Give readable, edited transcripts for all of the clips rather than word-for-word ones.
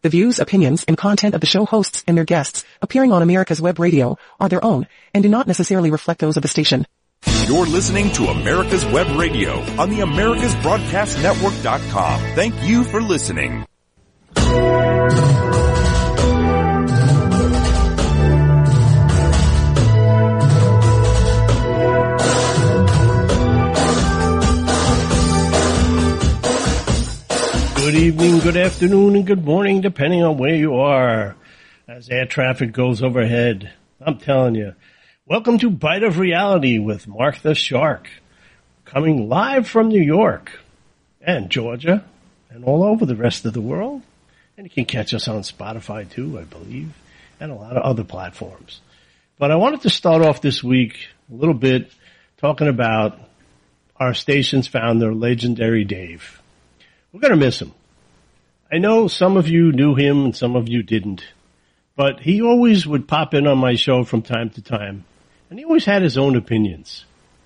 The views, opinions, and content of the show hosts and their guests appearing on America's Web Radio are their own and do not necessarily reflect those of the station. You're listening to America's Web Radio on the AmericasBroadcastNetwork.com. Thank you for listening. Good evening, good afternoon, and good morning, depending on where you are, as air traffic goes overhead. I'm telling you. Welcome to Bite of Reality with Mark the Shark, coming live from New York and Georgia and all over the rest of the world. And you can catch us on Spotify too, I believe, and a lot of other platforms. But I wanted to start off this week a little bit talking about our station's founder, legendary Dave. We're going to miss him. I know some of you knew him and some of you didn't, but he always would pop in on my show from time to time, and he always had his own opinions.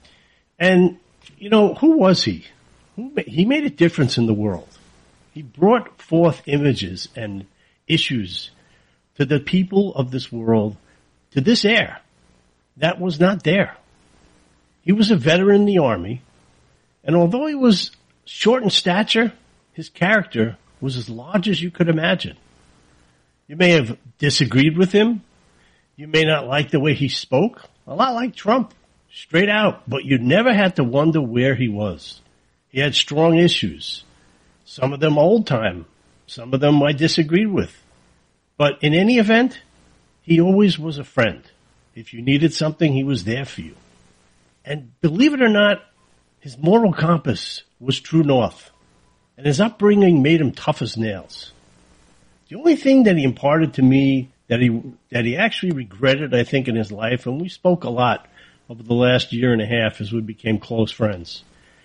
And, you know, who was he? He made a difference in the world. He brought forth images and issues to the people of this world, to this air, that was not there. He was a veteran in the Army, and although he was short in stature, his character was as large as you could imagine. You may have disagreed with him. You may not like the way he spoke. A lot like Trump, straight out. But you never had to wonder where he was. He had strong issues. Some of them old time. Some of them I disagreed with. But in any event, he always was a friend. If you needed something, he was there for you. And believe it or not, his moral compass was true north. And his upbringing made him tough as nails. The only thing that he imparted to me that he actually regretted, I think, in his life, and we spoke a lot over the last year and a half as we became close friends,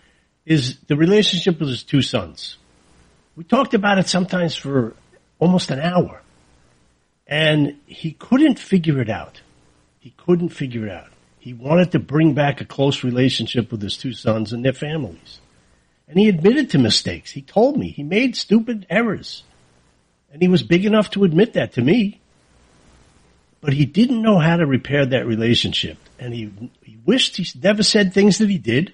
is the relationship with his two sons. We talked about it sometimes for almost an hour. And he couldn't figure it out. He couldn't figure it out. He wanted to bring back a close relationship with his two sons and their families. And he admitted to mistakes. He told me he made stupid errors. And he was big enough to admit that to me. But he didn't know how to repair that relationship. And he wished he never said things that he did.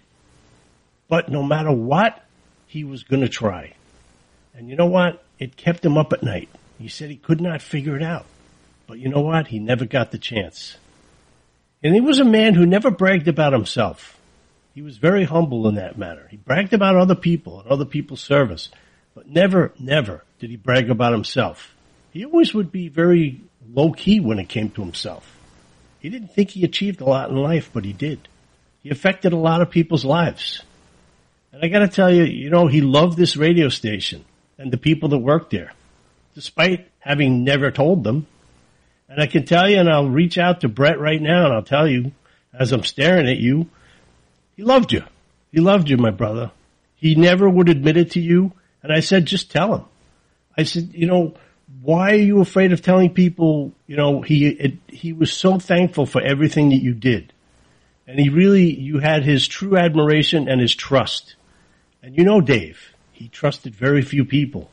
But no matter what, he was going to try. And you know what? It kept him up at night. He said he could not figure it out. But you know what? He never got the chance. And he was a man who never bragged about himself. He was very humble in that matter. He bragged about other people and other people's service, but never did he brag about himself. He always would be very low-key when it came to himself. He didn't think he achieved a lot in life, but he did. He affected a lot of people's lives. And I got to tell you, you know, he loved this radio station and the people that worked there, despite having never told them. And I can tell you, and I'll reach out to Brett right now, and I'll tell you, as I'm staring at you, he loved you. He loved you, my brother. He never would admit it to you. And I said, just tell him. I said, you know, why are you afraid of telling people, you know, he was so thankful for everything that you did. And you had his true admiration and his trust. And you know, Dave, he trusted very few people.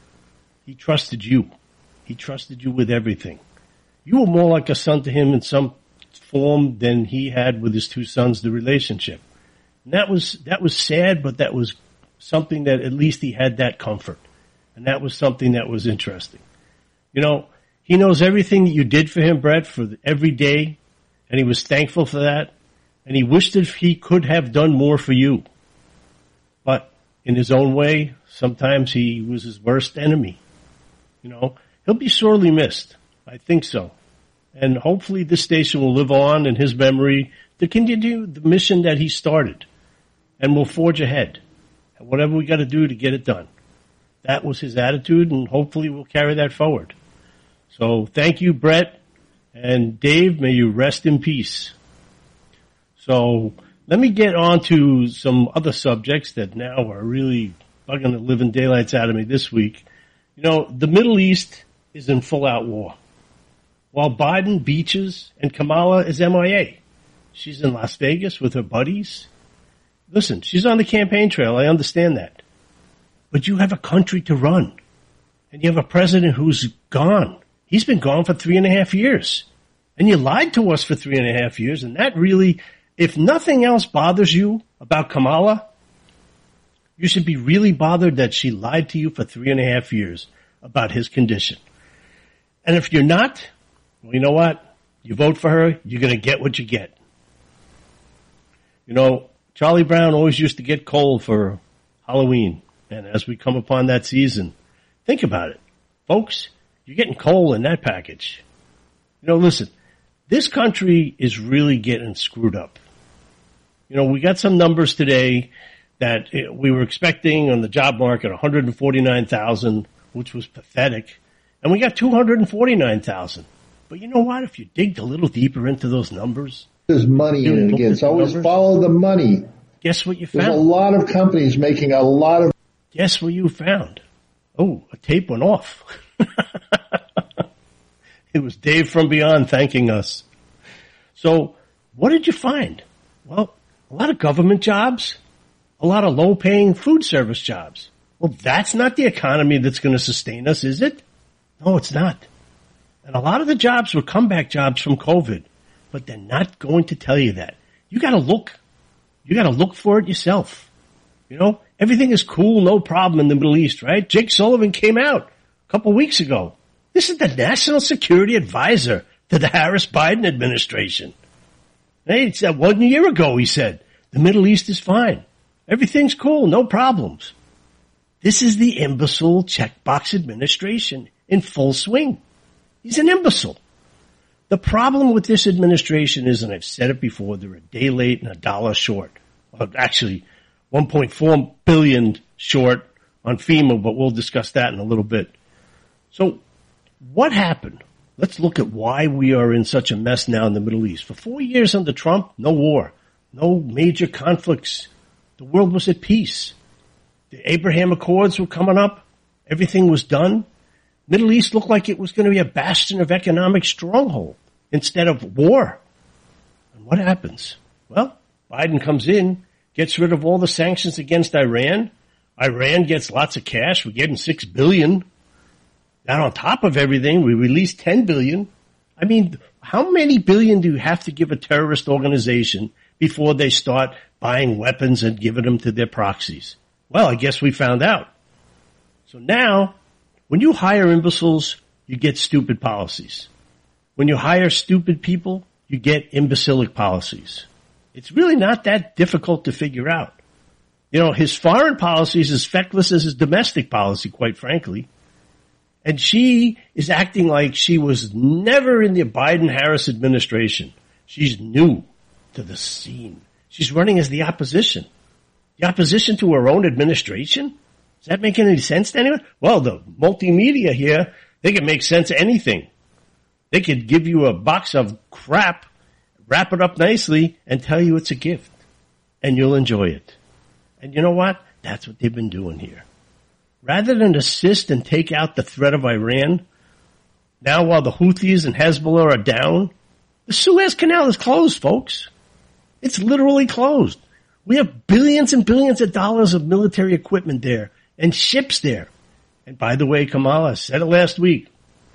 He trusted you. He trusted you with everything. You were more like a son to him in some form than he had with his two sons, the relationship. And that was sad, but that was something that at least he had that comfort. And that was something that was interesting. You know, he knows everything that you did for him, Brett, for every day, and he was thankful for that. And he wished that he could have done more for you. But in his own way, sometimes he was his worst enemy. You know, he'll be sorely missed. I think so. And hopefully this station will live on in his memory to continue the mission that he started. And we'll forge ahead. And whatever we got to do to get it done. That was his attitude, and hopefully we'll carry that forward. So thank you, Brett. And Dave, may you rest in peace. So let me get on to some other subjects that now are really bugging the living daylights out of me this week. You know, the Middle East is in full-out war. While Biden beaches and Kamala is MIA. She's in Las Vegas with her buddies. Listen, she's on the campaign trail. I understand that. But you have a country to run. And you have a president who's gone. He's been gone for 3.5 years. And you lied to us for 3.5 years. And that really, if nothing else bothers you about Kamala, you should be really bothered that she lied to you for 3.5 years about his condition. And if you're not, well, you know what? You vote for her, you're going to get what you get. You know, Charlie Brown always used to get coal for Halloween. And as we come upon that season, think about it. Folks, you're getting coal in that package. You know, listen, this country is really getting screwed up. You know, we got some numbers today that we were expecting on the job market, 149,000, which was pathetic. And we got 249,000. But you know what? If you dig a little deeper into those numbers. There's money in it again. It's always follow the money. Guess what you found? There's a lot of companies making a lot of. Guess what you found? Oh, a tape went off. It was Dave from Beyond thanking us. So what did you find? Well, a lot of government jobs, a lot of low-paying food service jobs. Well, that's not the economy that's going to sustain us, is it? No, it's not. And a lot of the jobs were comeback jobs from COVID, but they're not going to tell you that. You got to look. You got to look for it yourself. You know, everything is cool, no problem in the Middle East, right? Jake Sullivan came out a couple weeks ago. This is the National Security Advisor to the Harris-Biden administration. Hey, it's 1 year ago, he said, the Middle East is fine. Everything's cool, no problems. This is the imbecile checkbox administration in full swing. He's an imbecile. The problem with this administration is, and I've said it before, they're a day late and a dollar short. Well, actually, 1.4 billion short on FEMA, but we'll discuss that in a little bit. So what happened? Let's look at why we are in such a mess now in the Middle East. For 4 years under Trump, no war, no major conflicts. The world was at peace. The Abraham Accords were coming up. Everything was done. Middle East looked like it was going to be a bastion of economic stronghold instead of war. And what happens? Well, Biden comes in, gets rid of all the sanctions against Iran. Iran gets lots of cash. We gave them $6 billion. And on top of everything, we released $10 billion. I mean, how many billion do you have to give a terrorist organization before they start buying weapons and giving them to their proxies? Well, I guess we found out. So now, when you hire imbeciles, you get stupid policies. When you hire stupid people, you get imbecilic policies. It's really not that difficult to figure out. You know, his foreign policy is as feckless as his domestic policy, quite frankly. And she is acting like she was never in the Biden-Harris administration. She's new to the scene. She's running as the opposition. The opposition to her own administration? Does that make any sense to anyone? Well, the multimedia here, they can make sense of anything. They could give you a box of crap, wrap it up nicely, and tell you it's a gift. And you'll enjoy it. And you know what? That's what they've been doing here. Rather than assist and take out the threat of Iran, now while the Houthis and Hezbollah are down, the Suez Canal is closed, folks. It's literally closed. We have billions and billions of dollars of military equipment there and ships there. And by the way, Kamala said it last week,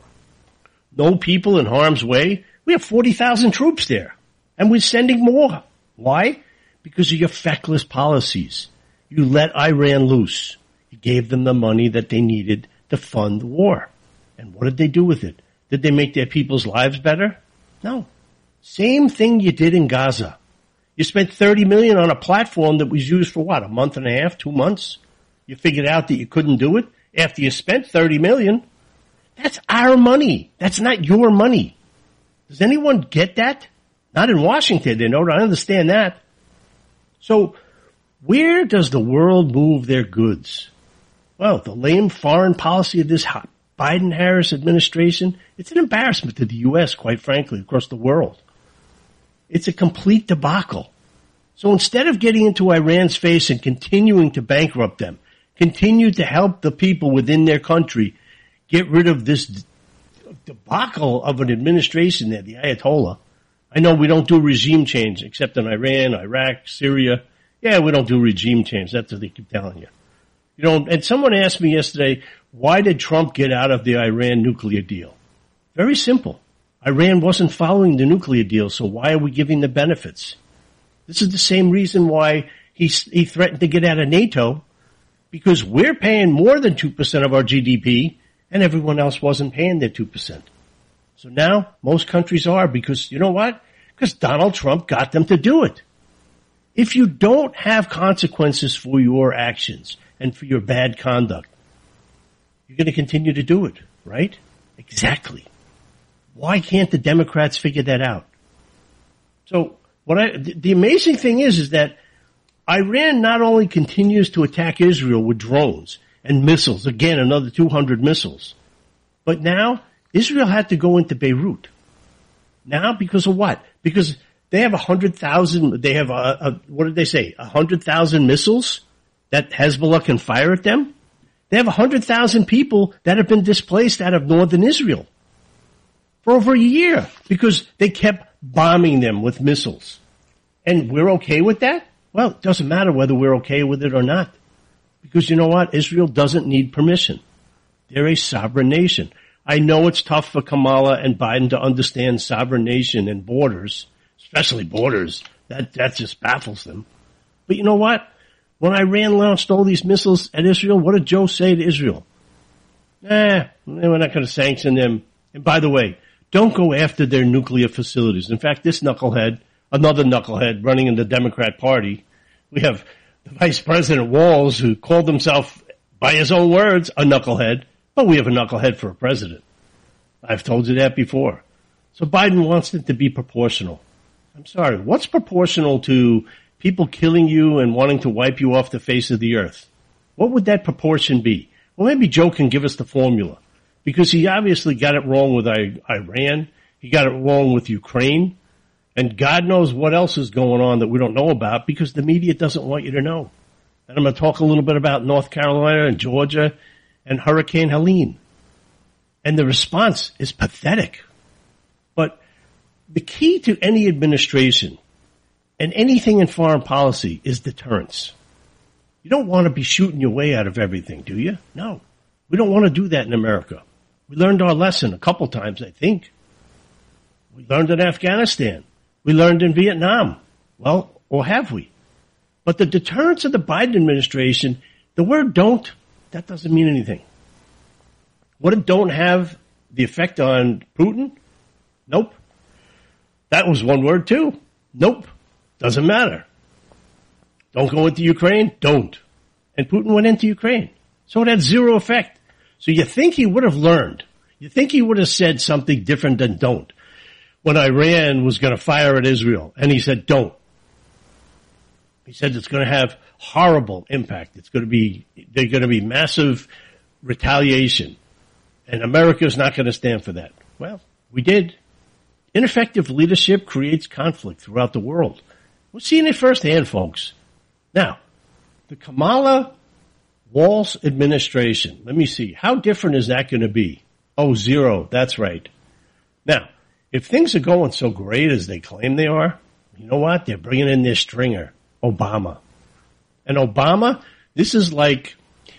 no people in harm's way. We have 40,000 troops there, and we're sending more. Why? Because of your feckless policies. You let Iran loose. You gave them the money that they needed to fund the war. And what did they do with it? Did they make their people's lives better? No. Same thing you did in Gaza. You spent $30 million on a platform that was used for what, a month and a half, 2 months? You figured out that you couldn't do it after you spent $30 million. That's our money. That's not your money. Does anyone get that? Not in Washington. They don't understand that. So where does the world move their goods? Well, the lame foreign policy of this Biden-Harris administration, it's an embarrassment to the U.S., quite frankly, across the world. It's a complete debacle. So instead of getting into Iran's face and continuing to bankrupt them, continue to help the people within their country get rid of this debacle of an administration there, the Ayatollah. I know we don't do regime change except in Iran, Iraq, Syria. Yeah, we don't do regime change. That's what they keep telling you. And someone asked me yesterday, why did Trump get out of the Iran nuclear deal? Very simple. Iran wasn't following the nuclear deal, so why are we giving the benefits? This is the same reason why he threatened to get out of NATO, because we're paying more than 2% of our GDP, and everyone else wasn't paying their 2%. So now most countries are, because you know what? Because Donald Trump got them to do it. If you don't have consequences for your actions and for your bad conduct, you're going to continue to do it, right? Exactly. Why can't the Democrats figure that out? So the amazing thing is that Iran not only continues to attack Israel with drones and missiles, again, another 200 missiles, but now Israel had to go into Beirut. Now because of what? Because they have 100,000, they have what did they say? 100,000 missiles that Hezbollah can fire at them? They have 100,000 people that have been displaced out of northern Israel for over a year because they kept bombing them with missiles. And we're okay with that? Well, it doesn't matter whether we're okay with it or not. Because you know what? Israel doesn't need permission. They're a sovereign nation. I know it's tough for Kamala and Biden to understand sovereign nation and borders, especially borders. That just baffles them. But you know what? When Iran launched all these missiles at Israel, what did Joe say to Israel? We're not going to sanction them. And by the way, don't go after their nuclear facilities. In fact, this knucklehead, another knucklehead running in the Democrat Party, we have the Vice President Walz, who called himself, by his own words, a knucklehead. But we have a knucklehead for a president. I've told you that before. So Biden wants it to be proportional. I'm sorry. What's proportional to people killing you and wanting to wipe you off the face of the earth? What would that proportion be? Well, maybe Joe can give us the formula. Because he obviously got it wrong with Iran. He got it wrong with Ukraine. And God knows what else is going on that we don't know about because the media doesn't want you to know. And I'm going to talk a little bit about North Carolina and Georgia and Hurricane Helene. And the response is pathetic. But the key to any administration and anything in foreign policy is deterrence. You don't want to be shooting your way out of everything, do you? No. We don't want to do that in America. We learned our lesson a couple times, I think. We learned in Afghanistan. We learned in Vietnam. Well, or have we? But the deterrence of the Biden administration, the word don't, that doesn't mean anything. Would it don't have the effect on Putin? Nope. That was one word too. Nope. Doesn't matter. Don't go into Ukraine? Don't. And Putin went into Ukraine. So it had zero effect. So you think he would have learned. You think he would have said something different than don't. When Iran was going to fire at Israel, and he said don't. He said it's going to have horrible impact. There's going to be massive retaliation. And America's not going to stand for that. Well, we did. Ineffective leadership creates conflict throughout the world. We're seeing it firsthand, folks. Now, the Kamala Walz administration, let me see. How different is that going to be? Oh, zero. That's right. Now, if things are going so great as they claim they are, you know what? They're bringing in their stringer, Obama. And Obama, this is like,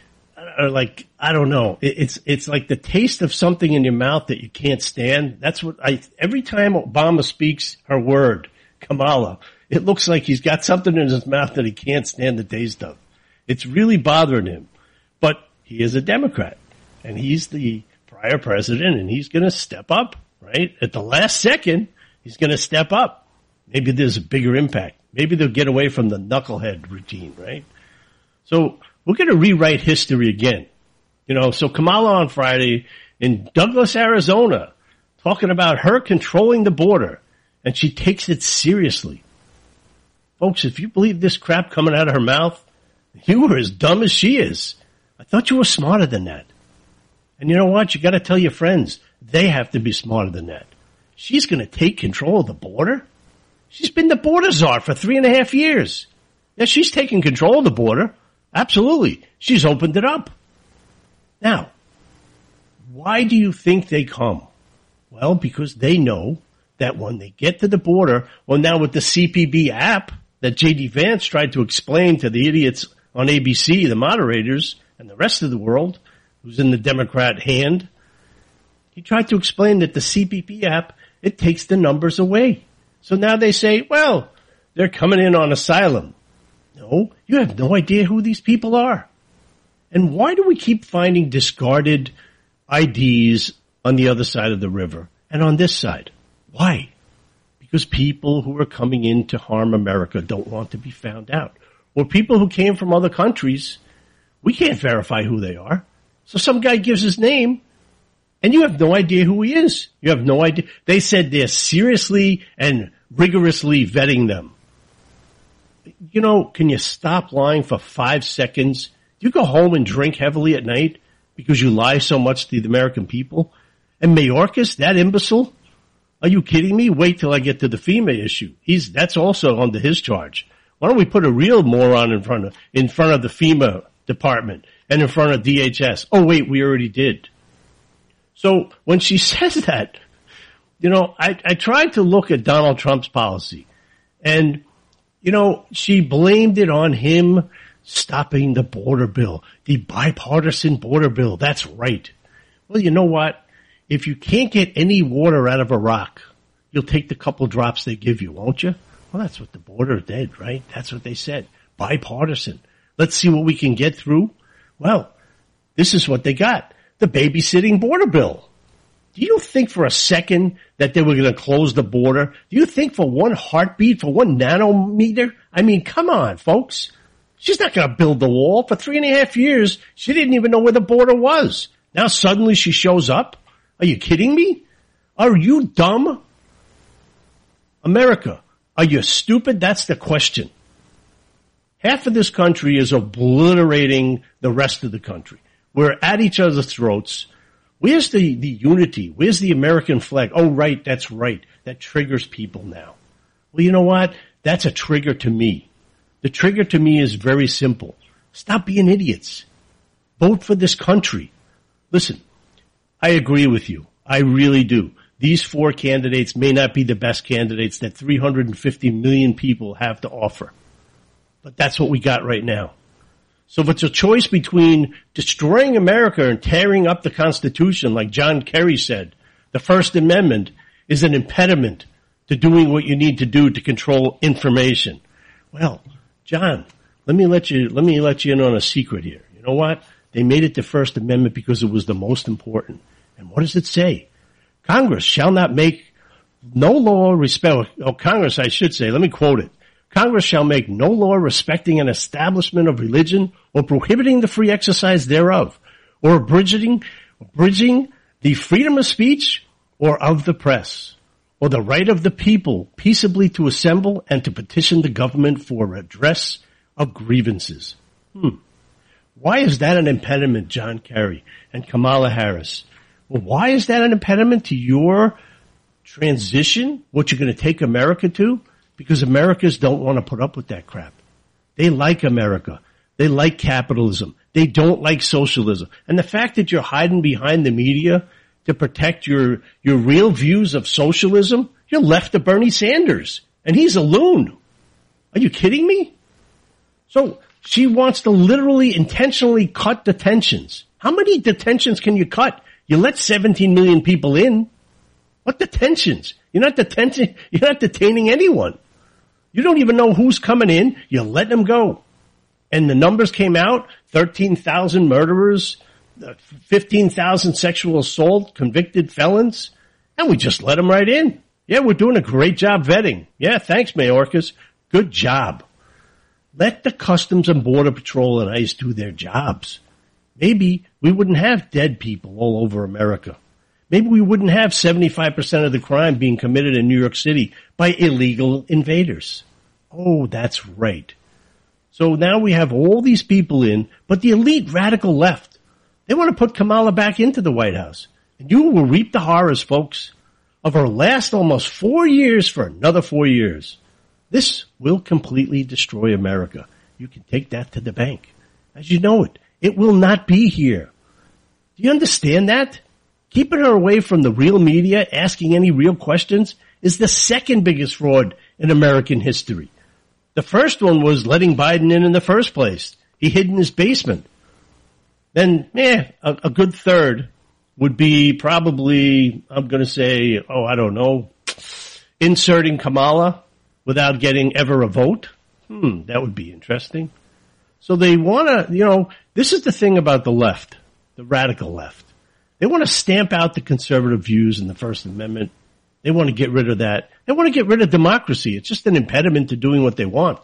I don't know. It's like the taste of something in your mouth that you can't stand. That's what every time Obama speaks her word, Kamala, it looks like he's got something in his mouth that he can't stand the taste of. It's really bothering him. But he is a Democrat, and he's the prior president, and he's going to step up, right? At the last second, he's going to step up. Maybe there's a bigger impact. Maybe they'll get away from the knucklehead routine, right? So we're going to rewrite history again. So Kamala on Friday in Douglas, Arizona, talking about her controlling the border, and she takes it seriously. Folks, if you believe this crap coming out of her mouth, you were as dumb as she is. I thought you were smarter than that. And you know what? You got to tell your friends, they have to be smarter than that. She's going to take control of the border? She's been the border czar for 3.5 years. Yeah, she's taking control of the border. Absolutely. She's opened it up. Now, why do you think they come? Well, because they know that when they get to the border, well, now with the CPB app that J.D. Vance tried to explain to the idiots on ABC, the moderators, and the rest of the world, who's in the Democrat hand, he tried to explain that the CPP app, it takes the numbers away. So now they say, well, they're coming in on asylum. No, you have no idea who these people are. And why do we keep finding discarded IDs on the other side of the river and on this side? Why? Because people who are coming in to harm America don't want to be found out. Or people who came from other countries, we can't verify who they are. So some guy gives his name, and you have no idea who he is. You have no idea. They said they're seriously and rigorously vetting them. You know, can you stop lying for 5 seconds? Do you go home and drink heavily at night because you lie so much to the American people? And Mayorkas, that imbecile? Are you kidding me? Wait till I get to the FEMA issue. That's also under his charge. Why don't we put a real moron in front of the FEMA department and in front of DHS? Oh wait, we already did. So when she says that, you know, I tried to look at Donald Trump's policy, and you know, she blamed it on him stopping the border bill, the bipartisan border bill. That's right. Well, you know what? If you can't get any water out of a rock, you'll take the couple drops they give you, won't you? Well, that's what the border did, right? That's what they said. Bipartisan. Let's see what we can get through. Well, this is what they got. The babysitting border bill. Do you think for a second that they were going to close the border? Do you think for one heartbeat, for 1 nanometer? I mean, come on, folks. She's not going to build the wall. For 3.5 years, she didn't even know where the border was. Now suddenly she shows up? Are you kidding me? Are you dumb? America, are you stupid? That's the question. Half of this country is obliterating the rest of the country. We're at each other's throats. Where's the unity? Where's the American flag? Oh, right, that's right. That triggers people now. Well, you know what? That's a trigger to me. The trigger to me is very simple. Stop being idiots. Vote for this country. Listen, I agree with you. I really do. These 4 candidates may not be the best candidates that 350 million people have to offer. But that's what we got right now. So if it's a choice between destroying America and tearing up the Constitution, like John Kerry said, the First Amendment is an impediment to doing what you need to do to control information. Well, John, let me let you in on a secret here. You know what? They made it the First Amendment because it was the most important. And what does it say? Congress shall not make no law Congress, I should say, let me quote it. Congress shall make no law respecting an establishment of religion or prohibiting the free exercise thereof, or abridging the freedom of speech or of the press, or the right of the people peaceably to assemble and to petition the government for redress of grievances. Why is that an impediment, John Kerry and Kamala Harris? Well, why is that an impediment to your transition, what you're going to take America to? Because Americans don't want to put up with that crap. They like America. They like capitalism. They don't like socialism. And the fact that you're hiding behind the media to protect your real views of socialism, you're left to Bernie Sanders. And he's a loon. Are you kidding me? So she wants to literally intentionally cut detentions. How many detentions can you cut? You let 17 million people in. What detentions? You're not detaining anyone. You don't even know who's coming in. You let them go. And the numbers came out, 13,000 murderers, 15,000 sexual assault convicted felons, and we just let them right in. Yeah, we're doing a great job vetting. Yeah, thanks, Mayorkas. Good job. Let the Customs and Border Patrol and ICE do their jobs. Maybe we wouldn't have dead people all over America. Maybe we wouldn't have 75% of the crime being committed in New York City by illegal invaders. Oh, that's right. So now we have all these people in, but the elite radical left, they want to put Kamala back into the White House. And you will reap the horrors, folks, of her last almost 4 years for another 4 years. This will completely destroy America. You can take that to the bank. As you know it, it will not be here. Do you understand that? Keeping her away from the real media, asking any real questions, is the second biggest fraud in American history. The first one was letting Biden in the first place. He hid in his basement. then a good third would be probably, I'm going to say, I don't know, inserting Kamala without getting ever a vote. That would be interesting. So they want to, this is the thing about the left, the radical left. They want to stamp out the conservative views in the First Amendment. They want to get rid of that. They want to get rid of democracy. It's just an impediment to doing what they want.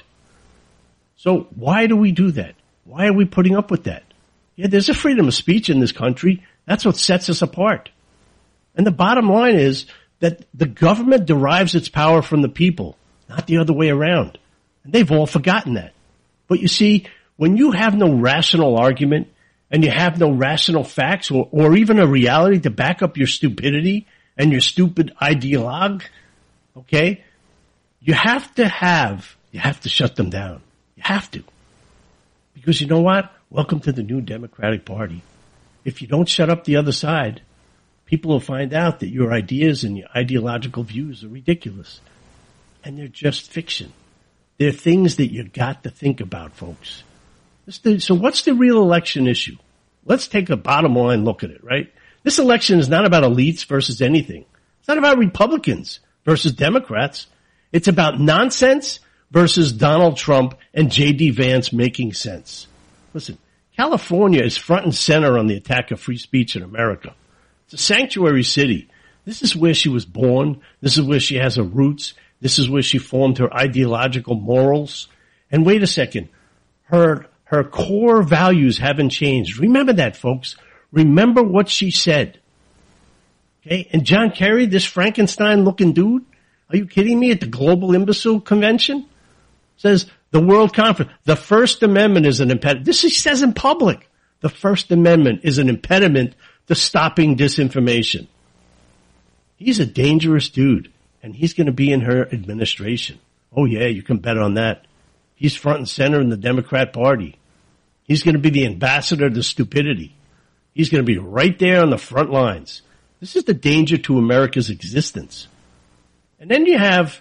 So why do we do that? Why are we putting up with that? Yeah, there's a freedom of speech in this country. That's what sets us apart. And the bottom line is that the government derives its power from the people, not the other way around. And they've all forgotten that. But you see, when you have no rational argument and you have no rational facts or even a reality to back up your stupidity and your stupid ideologue, okay, you have to shut them down. You have to. Because you know what? Welcome to the new Democratic Party. If you don't shut up the other side, people will find out that your ideas and your ideological views are ridiculous. And they're just fiction. They're things that you got to think about, folks. So what's the real election issue? Let's take a bottom line look at it, right? This election is not about elites versus anything. It's not about Republicans versus Democrats. It's about nonsense versus Donald Trump and J.D. Vance making sense. Listen, California is front and center on the attack of free speech in America. It's a sanctuary city. This is where she was born. This is where she has her roots. This is where she formed her ideological morals. And wait a second. Her core values haven't changed. Remember that, folks. Remember what she said. Okay? And John Kerry, this Frankenstein-looking dude, are you kidding me, at the Global Imbecile Convention? Says the World Conference, the First Amendment is an impediment. This he says in public. The First Amendment is an impediment to stopping disinformation. He's a dangerous dude, and he's going to be in her administration. Oh, yeah, you can bet on that. He's front and center in the Democrat Party. He's going to be the ambassador to stupidity. He's going to be right there on the front lines. This is the danger to America's existence. And then you have,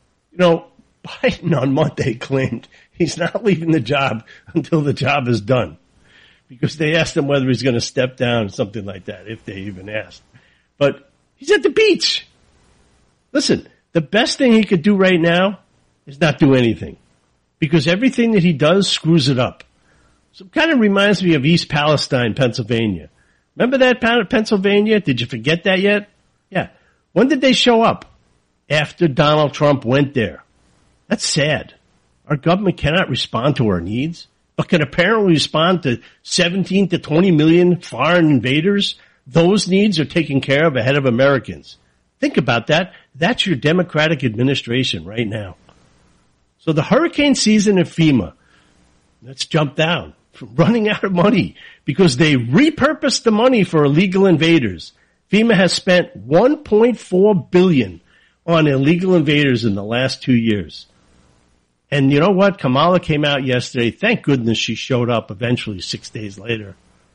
Biden on Monday claimed he's not leaving the job until the job is done. Because they asked him whether he's going to step down, something like that, if they even asked. But he's at the beach. Listen, the best thing he could do right now is not do anything. Because everything that he does screws it up. So it kind of reminds me of East Palestine, Pennsylvania. Remember that, Pennsylvania? Did you forget that yet? Yeah. When did they show up? After Donald Trump went there. That's sad. Our government cannot respond to our needs, but can apparently respond to 17 to 20 million foreign invaders. Those needs are taken care of ahead of Americans. Think about that. That's your Democratic administration right now. So the hurricane season at FEMA, let's jump down, from running out of money because they repurposed the money for illegal invaders. FEMA has spent $1.4 billion on illegal invaders in the last 2 years. And you know what? Kamala came out yesterday. Thank goodness she showed up eventually 6 days later.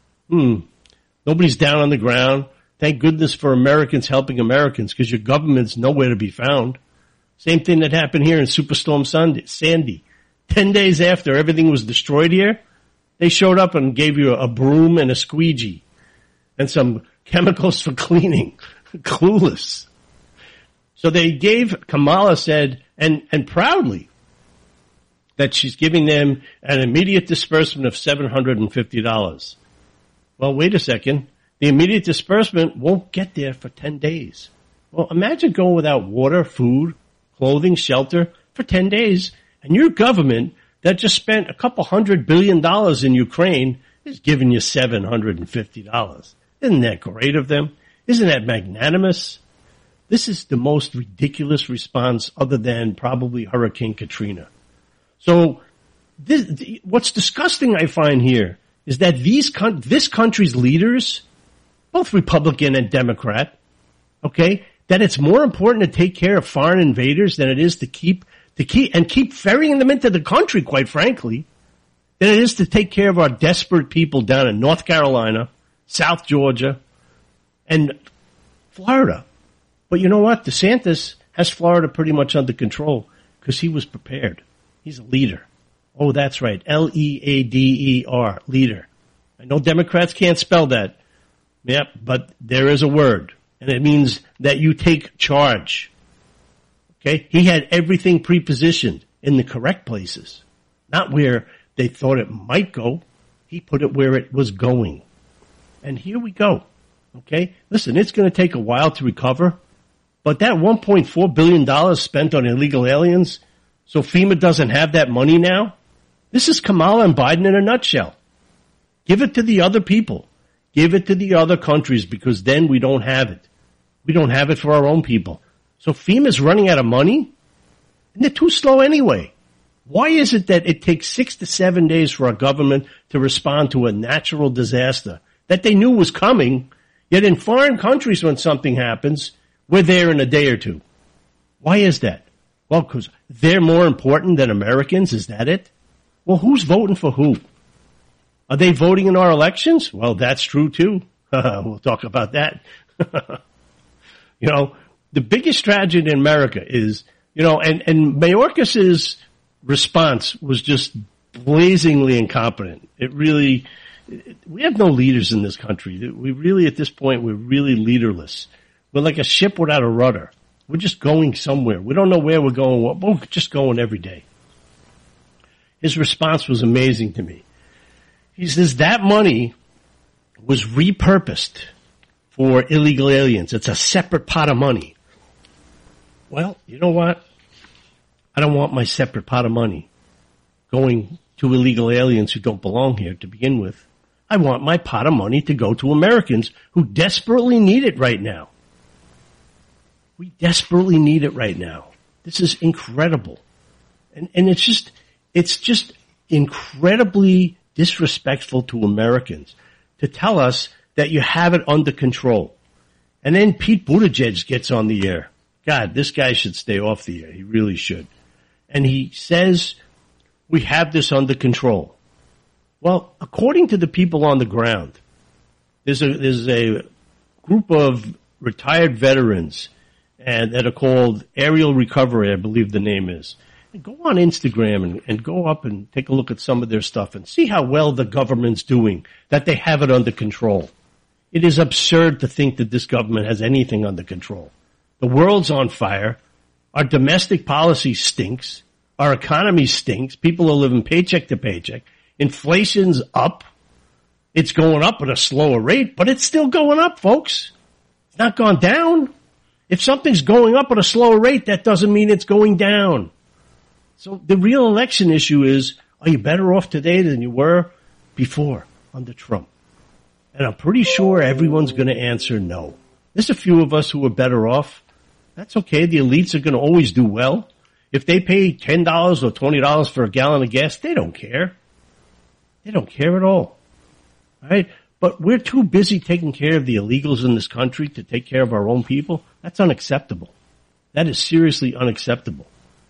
Nobody's down on the ground. Thank goodness for Americans helping Americans because your government's nowhere to be found. Same thing that happened here in Superstorm Sandy. 10 days after everything was destroyed here, they showed up and gave you a broom and a squeegee and some chemicals for cleaning. Clueless. So they gave, Kamala said, and proudly, that she's giving them an immediate disbursement of $750. Well, wait a second. The immediate disbursement won't get there for 10 days. Well, imagine going without water, food, clothing, shelter for 10 days, and your government that just spent a couple $100 billion in Ukraine is giving you $750. Isn't that great of them? Isn't that magnanimous? This is the most ridiculous response other than probably Hurricane Katrina. So what's disgusting I find here is that this country's leaders, both Republican and Democrat, okay, that it's more important to take care of foreign invaders than it is to keep ferrying them into the country, quite frankly, than it is to take care of our desperate people down in North Carolina, South Georgia, and Florida. But you know what? DeSantis has Florida pretty much under control because he was prepared. He's a leader. Oh, that's right. Leader, leader. I know Democrats can't spell that. Yep, but there is a word, and it means that you take charge. Okay? He had everything pre-positioned in the correct places, not where they thought it might go. He put it where it was going. And here we go. Okay? Listen, it's going to take a while to recover, but that $1.4 billion spent on illegal aliens, so FEMA doesn't have that money now? This is Kamala and Biden in a nutshell. Give it to the other people. Give it to the other countries, because then we don't have it. We don't have it for our own people. So FEMA's running out of money, and they're too slow anyway. Why is it that it takes 6 to 7 days for our government to respond to a natural disaster that they knew was coming, yet in foreign countries when something happens, we're there in a day or two? Why is that? Well, because they're more important than Americans, is that it? Well, who's voting for who? Are they voting in our elections? Well, that's true too. We'll talk about that. You know, the biggest tragedy in America is, you know, and Mayorkas's response was just blazingly incompetent. We have no leaders in this country. We really, at this point, we're really leaderless. We're like a ship without a rudder. We're just going somewhere. We don't know where we're going. We're just going every day. His response was amazing to me. He says that money was repurposed for illegal aliens. It's a separate pot of money. Well, you know what? I don't want my separate pot of money going to illegal aliens who don't belong here to begin with. I want my pot of money to go to Americans who desperately need it right now. We desperately need it right now. This is incredible. And it's just incredibly disrespectful to Americans to tell us that you have it under control. And then Pete Buttigieg gets on the air. God, this guy should stay off the air. He really should. And he says, we have this under control. Well, according to the people on the ground, there's a group of retired veterans and that are called Aerial Recovery, I believe the name is. And go on Instagram and go up and take a look at some of their stuff and see how well the government's doing, that they have it under control. It is absurd to think that this government has anything under control. The world's on fire. Our domestic policy stinks. Our economy stinks. People are living paycheck to paycheck. Inflation's up. It's going up at a slower rate, but it's still going up, folks. It's not gone down. If something's going up at a slower rate, that doesn't mean it's going down. So the real election issue is, are you better off today than you were before under Trump? And I'm pretty sure everyone's going to answer no. There's a few of us who are better off. That's okay. The elites are going to always do well. If they pay $10 or $20 for a gallon of gas, they don't care. They don't care at all. All right? But we're too busy taking care of the illegals in this country to take care of our own people. That's unacceptable. That is seriously unacceptable.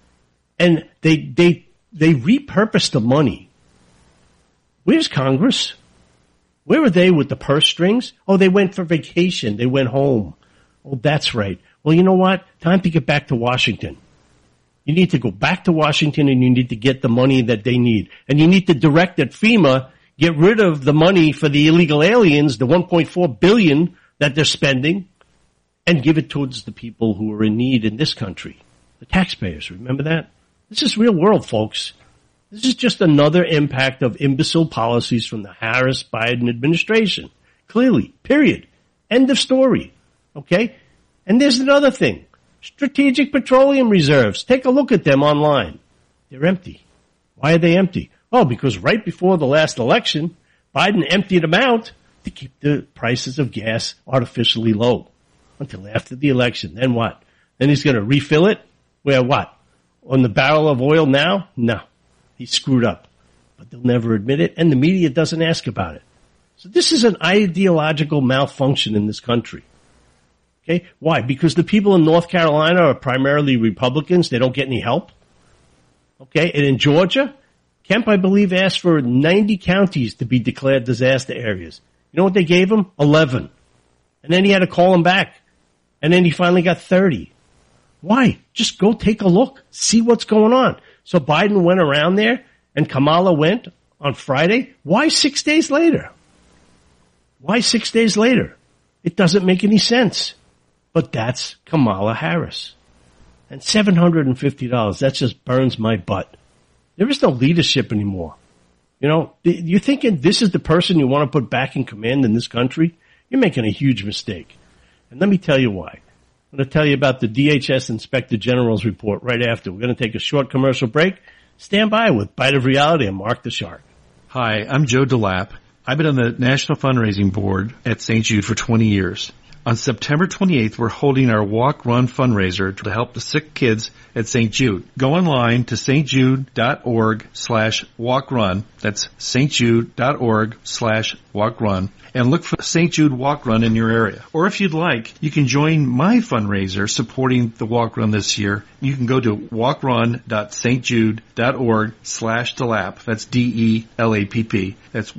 And they repurposed the money. Where's Congress? Where were they with the purse strings? Oh, they went for vacation. They went home. Oh, that's right. Well, you know what? Time to get back to Washington. You need to go back to Washington and you need to get the money that they need. And you need to direct that FEMA get rid of the money for the illegal aliens, the $1.4 billion that they're spending, and give it towards the people who are in need in this country. The taxpayers, remember that? This is real world, folks. This is just another impact of imbecile policies from the Harris-Biden administration. Clearly, period. End of story. Okay? And there's another thing. Strategic petroleum reserves. Take a look at them online. They're empty. Why are they empty? Oh, because right before the last election, Biden emptied them out to keep the prices of gas artificially low until after the election. Then what? Then he's going to refill it? Where what? On the barrel of oil now? No. He screwed up. But they'll never admit it, and the media doesn't ask about it. So this is an ideological malfunction in this country. Okay? Why? Because the people in North Carolina are primarily Republicans. They don't get any help. Okay? And in Georgia, Kemp, I believe, asked for 90 counties to be declared disaster areas. You know what they gave him? 11. And then he had to call them back. And then he finally got 30. Why? Just go take a look. See what's going on. So Biden went around there and Kamala went on Friday. Why 6 days later? Why 6 days later? It doesn't make any sense. But that's Kamala Harris. And $750, that just burns my butt. There is no leadership anymore. You know, you're thinking this is the person you want to put back in command in this country? You're making a huge mistake. And let me tell you why. I'm going to tell you about the DHS Inspector General's report right after. We're going to take a short commercial break. Stand by with Bite of Reality and Mark the Shark. Hi, I'm Joe DeLapp. I've been on the National Fundraising Board at St. Jude for 20 years. On September 28th, we're holding our Walk Run fundraiser to help the sick kids at St. Jude. Go online to stjude.org/walkrun. That's stjude.org/walkrun. And look for St. Jude Walk Run in your area. Or if you'd like, you can join my fundraiser supporting the Walk Run this year. You can go to walkrun.stjude.org/DeLapp. That's DELAPP. That's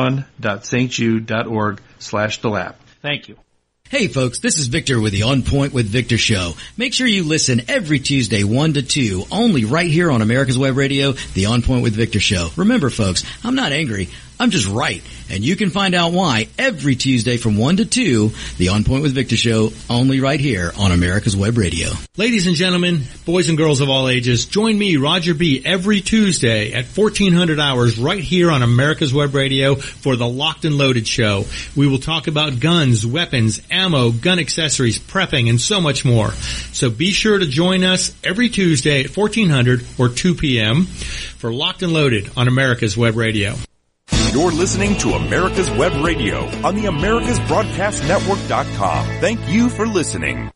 walkrun.stjude.org/DeLapp. Thank you. Hey folks, this is Victor with the On Point with Victor show. Make sure you listen every Tuesday 1 to 2, only right here on America's Web Radio, the On Point with Victor show. Remember folks, I'm not angry, I'm just right. And you can find out why every Tuesday from 1 to 2, the On Point with Victor show, only right here on America's Web Radio. Ladies and gentlemen, boys and girls of all ages, join me, Roger B., every Tuesday at 1400 hours right here on America's Web Radio for the Locked and Loaded show. We will talk about guns, weapons, ammo, gun accessories, prepping, and so much more. So be sure to join us every Tuesday at 1400 or 2 p.m. for Locked and Loaded on America's Web Radio. You're listening to America's Web Radio on the AmericasBroadcastNetwork.com. Thank you for listening.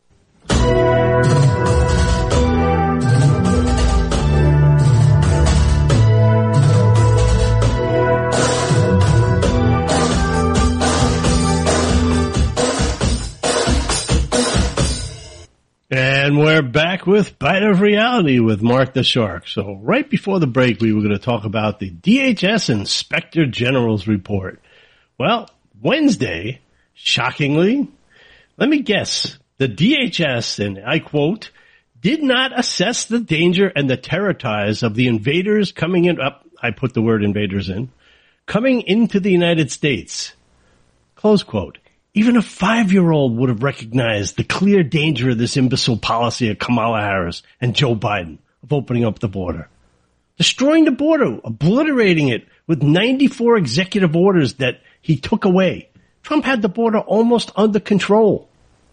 And we're back with Bite of Reality with Mark the Shark. So right before the break, we were going to talk about the DHS Inspector General's report. Well, Wednesday, shockingly, let me guess, the DHS, and I quote, did not assess the danger and the terror ties of the invaders coming in, I put the word invaders in, coming into the United States. Close quote. Even a 5-year-old would have recognized the clear danger of this imbecile policy of Kamala Harris and Joe Biden of opening up the border. Destroying the border, obliterating it with 94 executive orders that he took away. Trump had the border almost under control.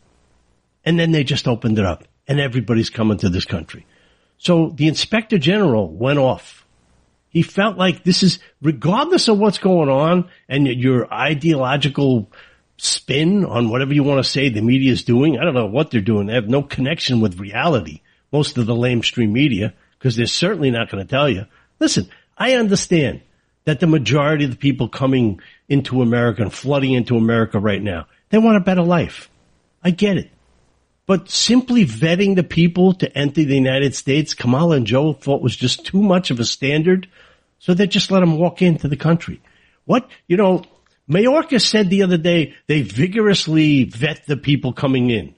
And then they just opened it up, and everybody's coming to this country. So the Inspector General went off. He felt like this is, regardless of what's going on and your ideological spin on whatever you want to say the media is doing. I don't know what they're doing. They have no connection with reality, most of the lamestream media, because they're certainly not going to tell you. Listen, I understand that the majority of the people coming into America and flooding into America right now, they want a better life. I get it. But simply vetting the people to enter the United States, Kamala and Joe thought was just too much of a standard, so they just let them walk into the country. What, Mayorkas said the other day they vigorously vet the people coming in.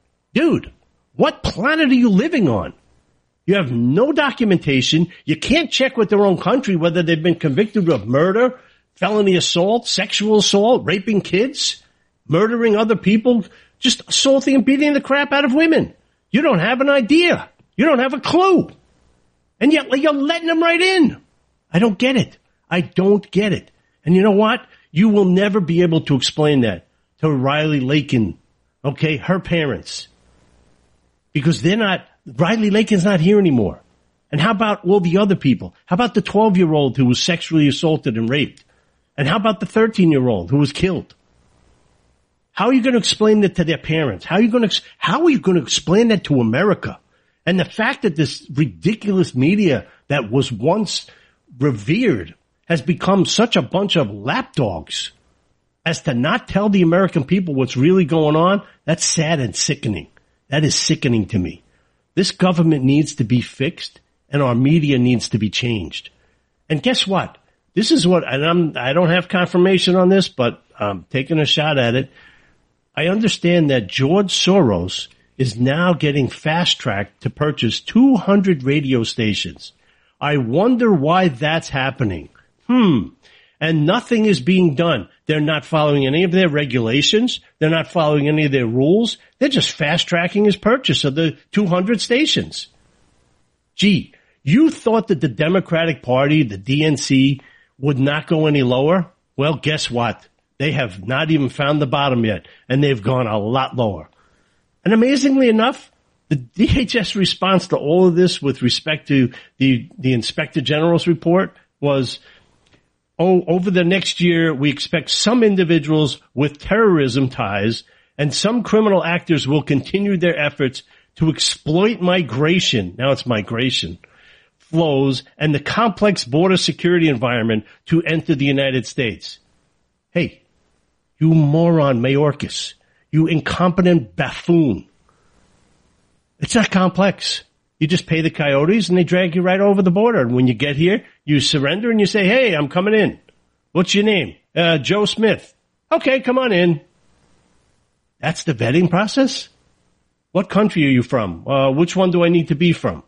Dude, what planet are you living on? You have no documentation. You can't check with their own country whether they've been convicted of murder, felony assault, sexual assault, raping kids, murdering other people, just assaulting and beating the crap out of women. You don't have an idea. You don't have a clue. And yet you're letting them right in. I don't get it. I don't get it. And you know what? You will never be able to explain that to Riley Lakin, okay, her parents. Because Riley Lakin's not here anymore. And how about all the other people? How about the 12-year-old who was sexually assaulted and raped? And how about the 13-year-old who was killed? How are you going to explain that to their parents? How are you going to explain that to America? And the fact that this ridiculous media that was once revered has become such a bunch of lapdogs as to not tell the American people what's really going on, that's sad and sickening. That is sickening to me. This government needs to be fixed, and our media needs to be changed. And guess what? This is what, and I don't have confirmation on this, but I'm taking a shot at it. I understand that George Soros is now getting fast-tracked to purchase 200 radio stations. I wonder why that's happening. And nothing is being done. They're not following any of their regulations. They're not following any of their rules. They're just fast-tracking his purchase of the 200 stations. Gee, you thought that the Democratic Party, the DNC, would not go any lower? Well, guess what? They have not even found the bottom yet, and they've gone a lot lower. And amazingly enough, the DHS response to all of this with respect to the Inspector General's report was, over the next year, we expect some individuals with terrorism ties and some criminal actors will continue their efforts to exploit migration. Now it's migration flows and the complex border security environment to enter the United States. Hey, you moron, Mayorkas, you incompetent buffoon. It's not complex. You just pay the coyotes and they drag you right over the border. And when you get here, you surrender and you say, hey, I'm coming in. What's your name? Joe Smith. Okay, come on in. That's the vetting process? What country are you from? Which one do I need to be from?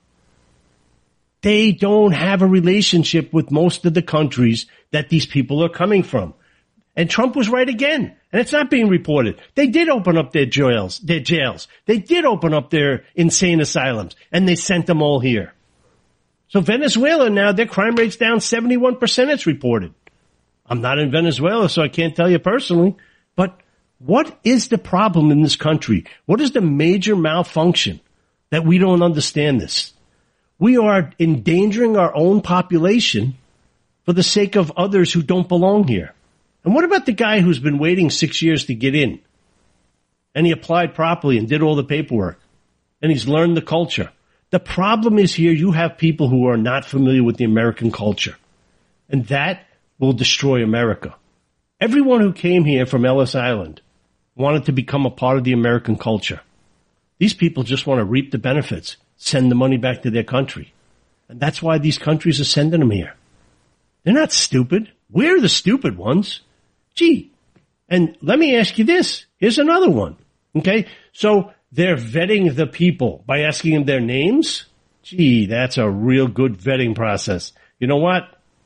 They don't have a relationship with most of the countries that these people are coming from. And Trump was right again. And it's not being reported. They did open up their jails. They did open up their insane asylums. And they sent them all here. So Venezuela now, their crime rate's down 71%, it's reported. I'm not in Venezuela, so I can't tell you personally. But what is the problem in this country? What is the major malfunction that we don't understand this? We are endangering our own population for the sake of others who don't belong here. And what about the guy who's been waiting 6 years to get in? And he applied properly and did all the paperwork. And he's learned the culture. The problem is here you have people who are not familiar with the American culture. And that will destroy America. Everyone who came here from Ellis Island wanted to become a part of the American culture. These people just want to reap the benefits, send the money back to their country. And that's why these countries are sending them here. They're not stupid. We're the stupid ones. Gee, and let me ask you this. Here's another one. Okay, so they're vetting the people by asking them their names. Gee, that's a real good vetting process. You know what?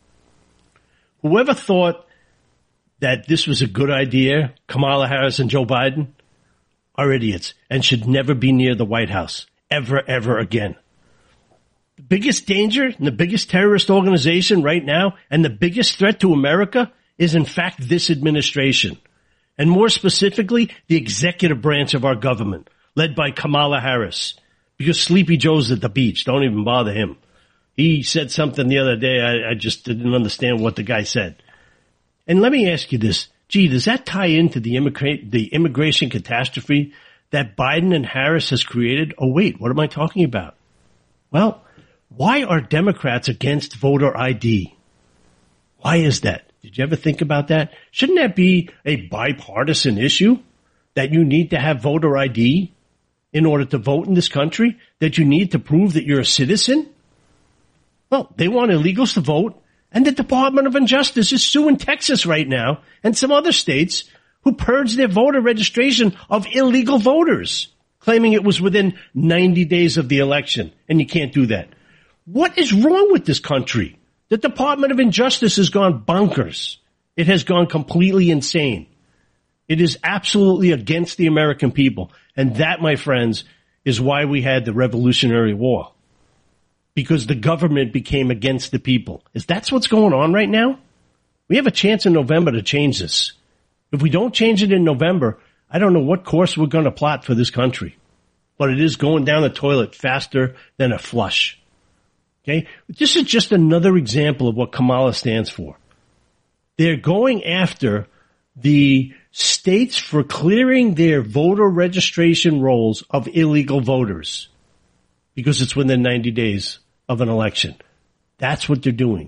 Whoever thought that this was a good idea, Kamala Harris and Joe Biden, are idiots and should never be near the White House ever, ever again. The biggest danger and the biggest terrorist organization right now and the biggest threat to America is in fact this administration. And more specifically, the executive branch of our government, led by Kamala Harris. Because Sleepy Joe's at the beach. Don't even bother him. He said something the other day. I just didn't understand what the guy said. And let me ask you this. Gee, does that tie into the immigration catastrophe that Biden and Harris has created? Oh, wait, what am I talking about? Well, why are Democrats against voter ID? Why is that? Did you ever think about that? Shouldn't that be a bipartisan issue? That you need to have voter ID in order to vote in this country? That you need to prove that you're a citizen? Well, they want illegals to vote, and the Department of Justice is suing Texas right now and some other states who purged their voter registration of illegal voters, claiming it was within 90 days of the election, and you can't do that. What is wrong with this country? The Department of Justice has gone bonkers. It has gone completely insane. It is absolutely against the American people. And that, my friends, is why we had the Revolutionary War. Because the government became against the people. Is that what's going on right now? We have a chance in November to change this. If we don't change it in November, I don't know what course we're going to plot for this country. But it is going down the toilet faster than a flush. Okay? This is just another example of what Kamala stands for. They're going after the states for clearing their voter registration rolls of illegal voters because it's within 90 days of an election. That's what they're doing.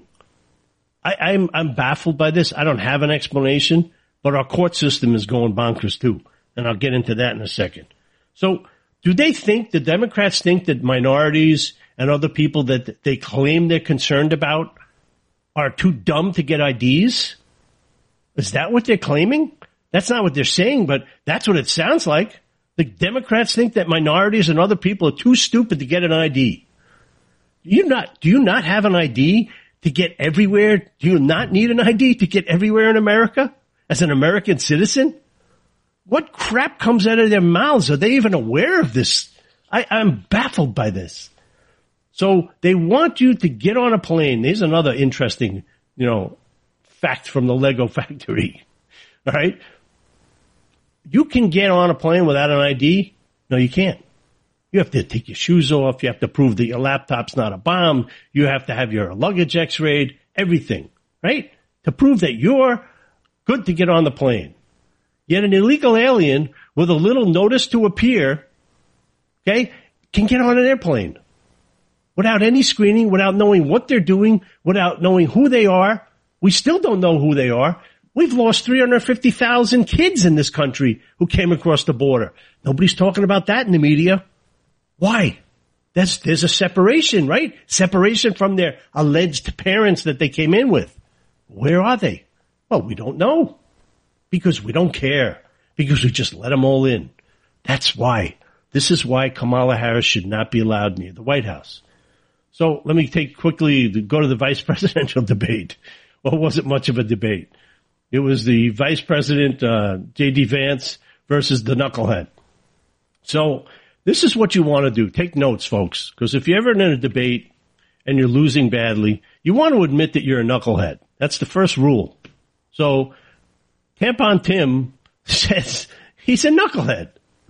I'm baffled by this. I don't have an explanation, but our court system is going bonkers too. And I'll get into that in a second. So do they think, the Democrats think that minorities and other people that they claim they're concerned about are too dumb to get IDs? Is that what they're claiming? That's not what they're saying, but that's what it sounds like. The Democrats think that minorities and other people are too stupid to get an ID. Do you not have an ID to get everywhere? Do you not need an ID to get everywhere in America? as an American citizen? What crap comes out of their mouths? Are they even aware of this? I'm baffled by this. So they want you to get on a plane. There's another interesting, fact from the Lego factory. All right. You can get on a plane without an ID. No, you can't. You have to take your shoes off. You have to prove that your laptop's not a bomb. You have to have your luggage x-rayed, everything, right? To prove that you're good to get on the plane. Yet an illegal alien with a little notice to appear, okay, can get on an airplane without any screening, without knowing what they're doing, without knowing who they are. We still don't know who they are. We've lost 350,000 kids in this country who came across the border. Nobody's talking about that in the media. Why? There's a separation, right? Separation from their alleged parents that they came in with. Where are they? Well, we don't know. Because we don't care. Because we just let them all in. That's why. This is why Kamala Harris should not be allowed near the White House. So let me go to the vice presidential debate. Well, it wasn't much of a debate. It was the vice president, J.D. Vance versus the knucklehead. So this is what you want to do. Take notes, folks, because if you're ever in a debate and you're losing badly, you want to admit that you're a knucklehead. That's the first rule. So Tampon Tim says he's a knucklehead.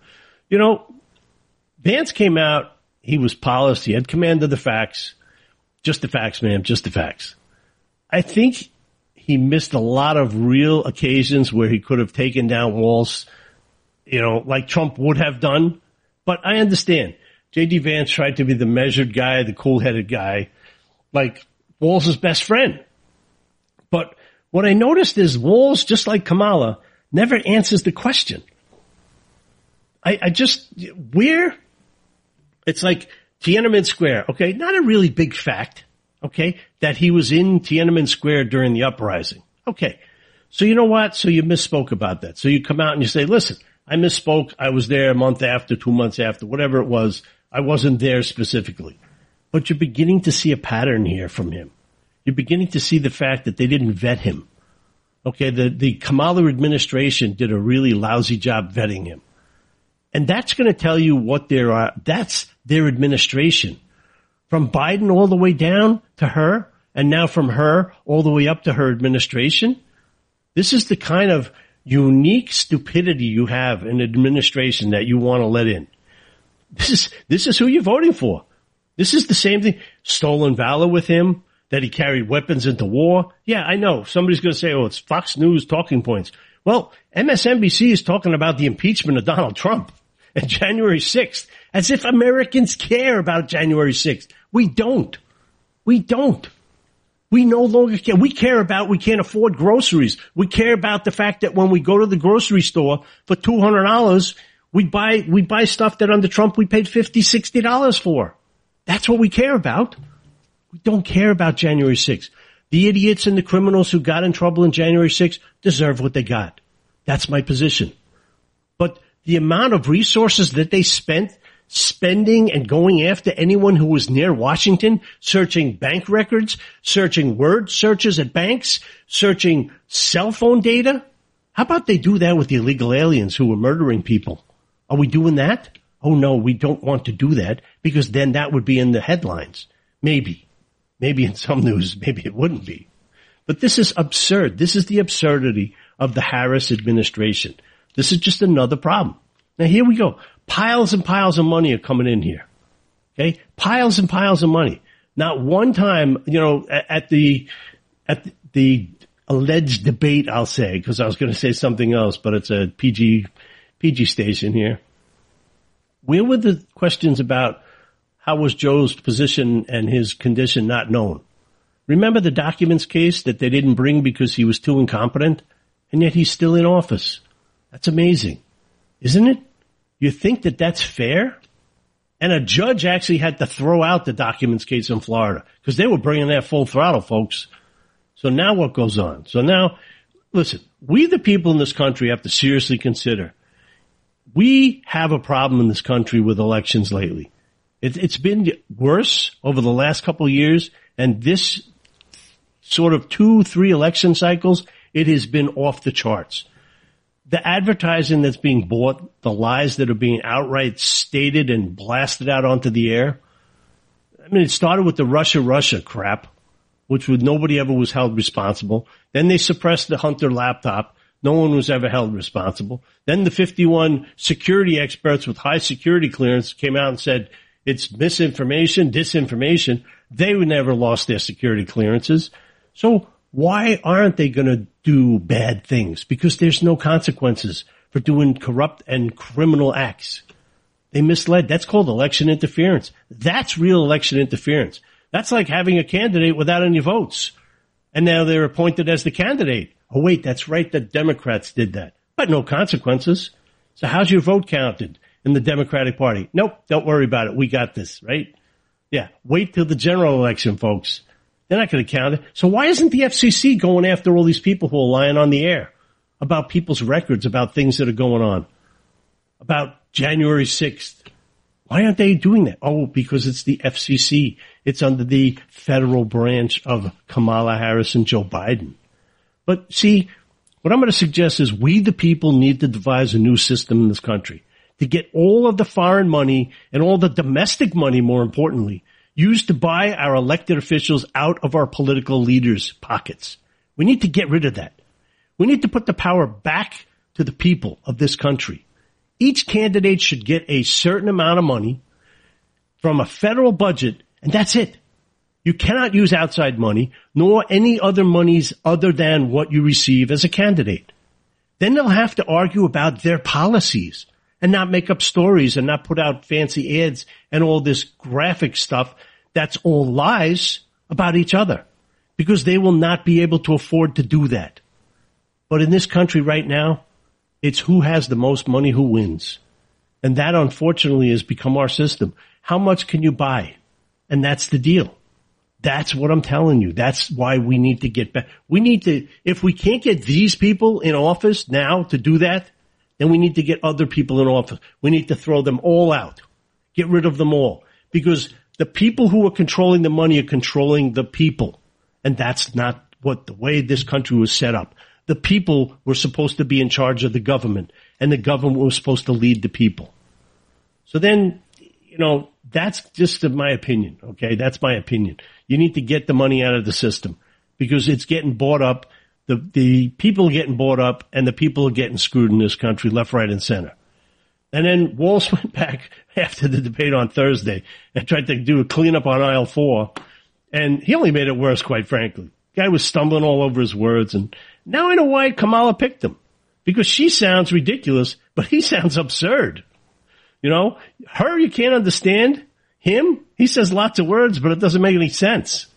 Vance came out. He was polished. He had command of the facts. Just the facts, ma'am. Just the facts. I think he missed a lot of real occasions where he could have taken down walls, like Trump would have done. But I understand. J.D. Vance tried to be the measured guy, the cool-headed guy, like Walls' best friend. But what I noticed is Walls, just like Kamala, never answers the question. Where? It's like Tiananmen Square, okay? Not a really big fact, okay, that he was in Tiananmen Square during the uprising. Okay. So you know what? So you misspoke about that. So you come out and you say, listen, I misspoke. I was there a month after, 2 months after, whatever it was. I wasn't there specifically. But you're beginning to see a pattern here from him. You're beginning to see the fact that they didn't vet him. Okay, the Kamala administration did a really lousy job vetting him. And that's going to tell you what that's their administration. From Biden all the way down to her, and now from her all the way up to her administration. This is the kind of unique stupidity you have in administration that you want to let in. This is who you're voting for. This is the same thing. Stolen valor with him, that he carried weapons into war. Yeah, I know. Somebody's going to say, it's Fox News talking points. Well, MSNBC is talking about the impeachment of Donald Trump and January 6th, as if Americans care about January 6th. We don't. We don't. We no longer care. We care about we can't afford groceries. We care about the fact that when we go to the grocery store for $200, we buy stuff that under Trump we paid $50, $60 for. That's what we care about. We don't care about January 6th. The idiots and the criminals who got in trouble in January 6th deserve what they got. That's my position. But the amount of resources that they spending and going after anyone who was near Washington, searching bank records, searching word searches at banks, searching cell phone data. How about they do that with the illegal aliens who were murdering people? Are we doing that? Oh no, we don't want to do that because then that would be in the headlines. Maybe in some news, maybe it wouldn't be. But this is absurd. This is the absurdity of the Harris administration. This is just another problem. Now here we go. Piles and piles of money are coming in here. Okay? Piles and piles of money. Not one time, at the alleged debate, I'll say, because I was going to say something else, but it's a PG station here. Where were the questions about how was Joe's position and his condition not known? Remember the documents case that they didn't bring because he was too incompetent? And yet he's still in office. That's amazing. Isn't it? You think that that's fair? And a judge actually had to throw out the documents case in Florida because they were bringing that full throttle, folks. So now what goes on? So now, listen, we the people in this country have to seriously consider. We have a problem in this country with elections lately. It's been worse over the last couple of years, and this sort of 2-3 election cycles It has been off the charts. The advertising that's being bought, the lies that are being outright stated and blasted out onto the air. I mean, it started with the Russia crap, which nobody ever was held responsible. Then they suppressed the Hunter laptop. No one was ever held responsible. Then the 51 security experts with high security clearance came out and said it's misinformation, disinformation. They never lost their security clearances. So why aren't they going to do bad things? Because there's no consequences for doing corrupt and criminal acts. They misled. That's called election interference. That's real election interference. That's like having a candidate without any votes. And now they're appointed as the candidate. Oh, wait, that's right. The Democrats did that. But no consequences. So how's your vote counted in the Democratic Party? Nope, don't worry about it. We got this, right? Yeah, wait till the general election, folks. They're not going to count it. So why isn't the FCC going after all these people who are lying on the air about people's records, about things that are going on, about January 6th? Why aren't they doing that? Oh, because it's the FCC. It's under the federal branch of Kamala Harris and Joe Biden. But see, what I'm going to suggest is we, the people, need to devise a new system in this country to get all of the foreign money and all the domestic money, more importantly, used to buy our elected officials out of our political leaders' pockets. We need to get rid of that. We need to put the power back to the people of this country. Each candidate should get a certain amount of money from a federal budget, and that's it. You cannot use outside money, nor any other monies other than what you receive as a candidate. Then they'll have to argue about their policies and not make up stories and not put out fancy ads and all this graphic stuff that's all lies about each other, because they will not be able to afford to do that. But in this country right now, it's who has the most money who wins. And that, unfortunately, has become our system. How much can you buy? And that's the deal. That's what I'm telling you. That's why we need to get back. We need to, if we can't get these people in office now to do that, then we need to get other people in office. We need to throw them all out. Get rid of them all. Because the people who are controlling the money are controlling the people. And that's not what the way this country was set up. The people were supposed to be in charge of the government, and the government was supposed to lead the people. So then, that's just my opinion, okay? That's my opinion. You need to get the money out of the system because it's getting bought up. The people are getting bought up, and the people are getting screwed in this country, left, right, and center. And then Walz went back after the debate on Thursday and tried to do a cleanup on aisle 4, and he only made it worse, quite frankly. Guy was stumbling all over his words, and now I know why Kamala picked him. Because she sounds ridiculous, but he sounds absurd. Her you can't understand. Him, he says lots of words, but it doesn't make any sense.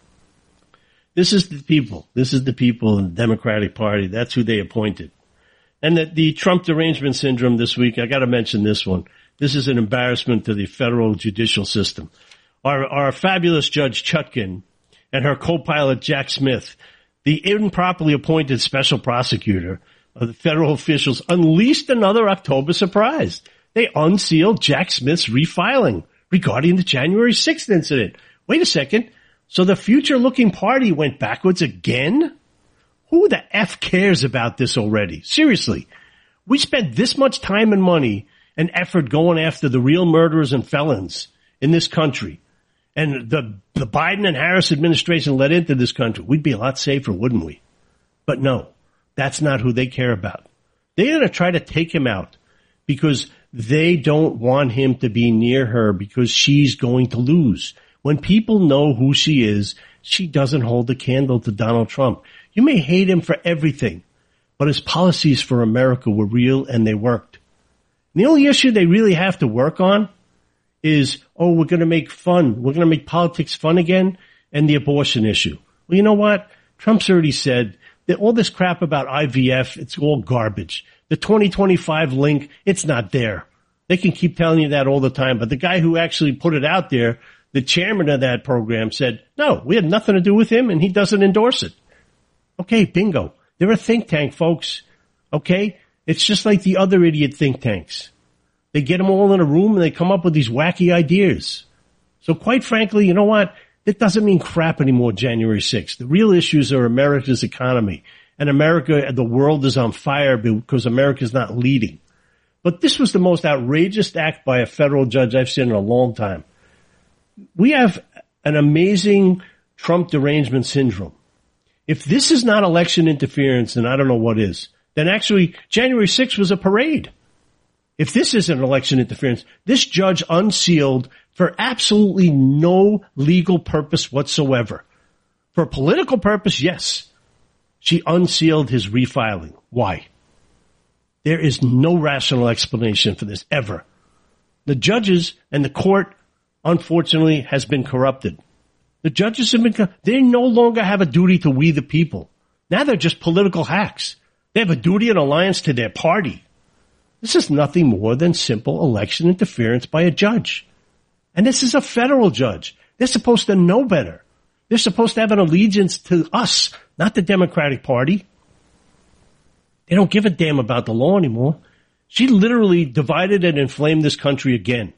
This is the people. This is the people in the Democratic Party. That's who they appointed. And the Trump derangement syndrome this week, I got to mention this one. This is an embarrassment to the federal judicial system. Our fabulous Judge Chutkan and her co-pilot Jack Smith, the improperly appointed special prosecutor of the federal officials, unleashed another October surprise. They unsealed Jack Smith's refiling regarding the January 6th incident. Wait a second. So the future-looking party went backwards again? Who the F cares about this already? Seriously. We spent this much time and money and effort going after the real murderers and felons in this country. And the Biden and Harris administration led into this country. We'd be a lot safer, wouldn't we? But no, that's not who they care about. They're going to try to take him out because they don't want him to be near her because she's going to lose. When people know who she is, she doesn't hold a candle to Donald Trump. You may hate him for everything, but his policies for America were real and they worked. And the only issue they really have to work on is, we're going to make fun. We're going to make politics fun again, and the abortion issue. Well, you know what? Trump's already said that all this crap about IVF, it's all garbage. The 2025 link, it's not there. They can keep telling you that all the time, but the guy who actually put it out there, the chairman of that program, said, no, we had nothing to do with him, and he doesn't endorse it. Okay, bingo. They're a think tank, folks. Okay? It's just like the other idiot think tanks. They get them all in a room and they come up with these wacky ideas. So quite frankly, you know what? It doesn't mean crap anymore, January 6th. The real issues are America's economy and the world is on fire because America's not leading. But this was the most outrageous act by a federal judge I've seen in a long time. We have an amazing Trump derangement syndrome. If this is not election interference, then I don't know what is. Then actually, January 6th was a parade. If this isn't election interference, this judge unsealed for absolutely no legal purpose whatsoever. For a political purpose, yes. She unsealed his refiling. Why? There is no rational explanation for this, ever. The judges and the court, unfortunately, has been corrupted. The judges have been, they no longer have a duty to we the people. Now they're just political hacks. They have a duty and alliance to their party. This is nothing more than simple election interference by a judge. And this is a federal judge. They're supposed to know better. They're supposed to have an allegiance to us, not the Democratic Party. They don't give a damn about the law anymore. She literally divided and inflamed this country again.